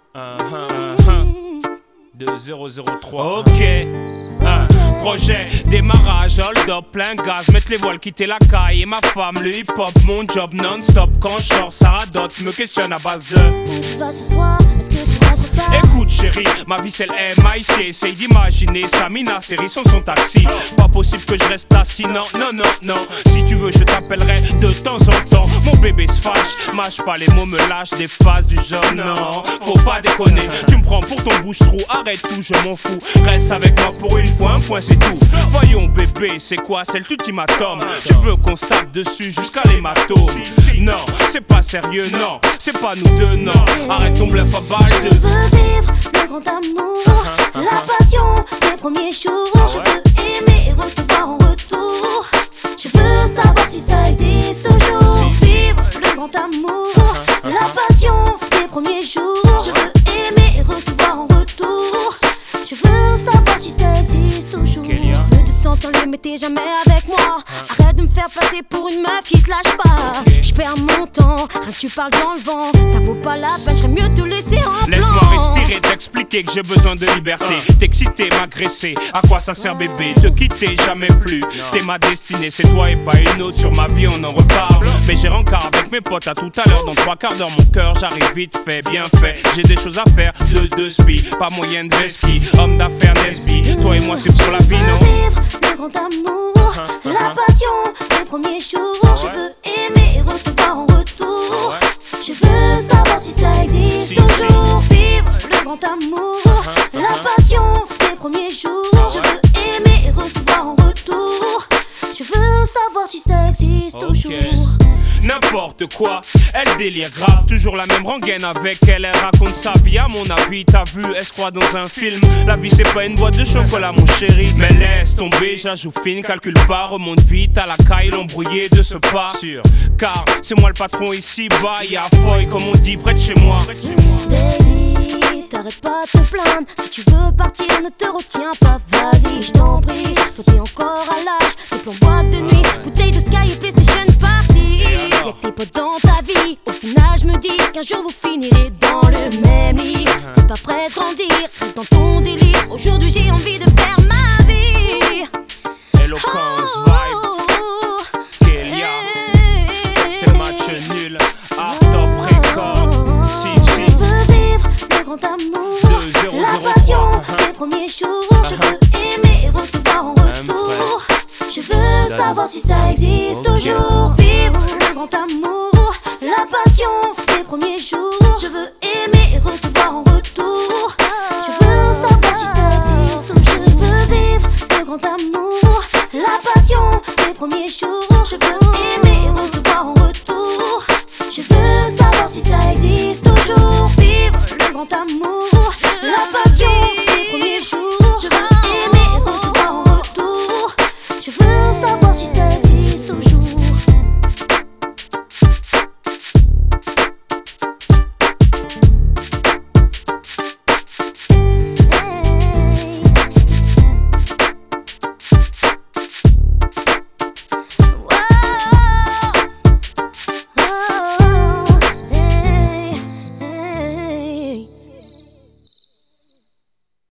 De 003. Ok. Projet, démarrage, hold up, plein gaz, mettre les voiles, quitter la caille et ma femme, le hip hop, mon job non-stop. Quand je sors, ça radote, me questionne à base de où tu vas ce soir, est-ce que tu rentres tard? écoute chérie, ma vie c'est le MIC, essaye d'imaginer Samina, série son taxi. Pas possible que je reste assis, non, non, non, non. Si tu veux je t'appellerai de temps en temps. Mon bébé se fâche, mâche pas les mots, me lâche des phases du genre non. Faut pas déconner, tu me prends pour ton bouche-trou, arrête tout, je m'en fous. Reste avec moi pour une fois, un point c'est tout. Voyons bébé, c'est quoi, c'est l'ultimatum. Tu veux qu'on se tape dessus jusqu'à l'hématome? Non, c'est pas sérieux, non, c'est pas nous deux, non. Arrête ton bluff à balle Je de... veux vivre le grand amour, la passion des premiers jours. Je veux aimer et recevoir en retour. Je veux savoir si ça existe toujours. Vivre le grand amour, la passion des premiers jours. Je veux aimer et recevoir en retour. Je veux savoir si ça existe toujours. Je veux te sentir libre mais t'es jamais avec moi. Arrête de me faire passer pour une meuf qui te lâche pas. Je perds mon temps, rien que tu parles dans le vent. Ça vaut pas la peine, j'aurais mieux te laisser en plan. Laisse-moi respirer, t'expliquer que j'ai besoin de liberté. T'exciter, m'agresser, à quoi ça sert bébé? Te quitter, jamais plus. T'es ma destinée, c'est toi et pas une autre. Sur ma vie on en reparle. Mais j'ai rencard avec mes potes à tout à l'heure. Dans 3 quarts d'heure mon cœur, j'arrive vite fait, bien fait. J'ai des choses à faire, de spi. Pas moyen de ski, homme d'affaires Nesby. Toi et moi c'est pour la vie, non? Vivre le grand amour, la passion des premiers jours. Je veux aimer et recevoir en retour. Je veux savoir si ça existe toujours. Vivre le grand amour, la passion des premiers jours. Je veux aimer et recevoir en retour. Je veux savoir si ça existe toujours. N'importe quoi, elle délire grave. Toujours la même rengaine avec elle, elle raconte sa vie. À mon avis, t'as vu, elle se croit dans un film. La vie c'est pas une boîte de chocolat mon chéri. Mais laisse tomber, j'ajoute fine, calcule pas. Remonte vite à la caille, l'embrouillé de ce pas. Car c'est moi le patron ici bas. Y'a foy comme on dit près de chez moi. Baby, t'arrêtes pas de te plaindre. Si tu veux partir, ne te retiens pas, vas-y, je t'en prie. Toi t'es encore à l'âge, des plans boîte de nuit, bouteille de Sky et PlayStation Party. Y'a que tes potes dans ta vie, au final je me dis qu'un jour vous finirez dans le même lit. T'es pas prêt de grandir, reste dans ton délire. Aujourd'hui j'ai envie de faire ma vie. Eloquence, vibe, Kélia. C'est le match nul, à top record. Si. Je veux vivre le grand amour, la passion des premiers jours. Je veux aimer et recevoir en retour. Je veux savoir si ça existe toujours. Vivre le grand amour, la passion des premiers jours. Je veux aimer et recevoir en retour. Je veux savoir si ça existe toujours. Je veux vivre le grand amour, la passion des premiers jours. Je veux aimer et recevoir en retour. Je veux